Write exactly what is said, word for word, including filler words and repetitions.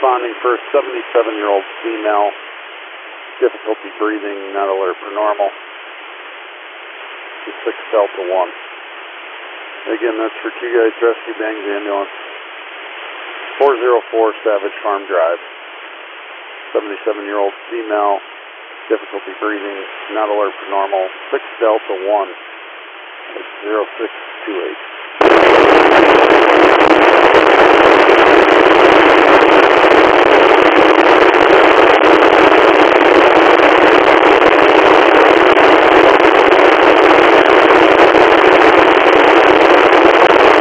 responding for a seventy-seven-year-old female, difficulty breathing, not alert for normal. six Delta one. Again, that's for two guys, Rescue Bangs Ambulance. four oh four Savage Farm Drive. seventy-seven-year-old female, difficulty breathing, not alert for normal. six Delta one. zero six two eight.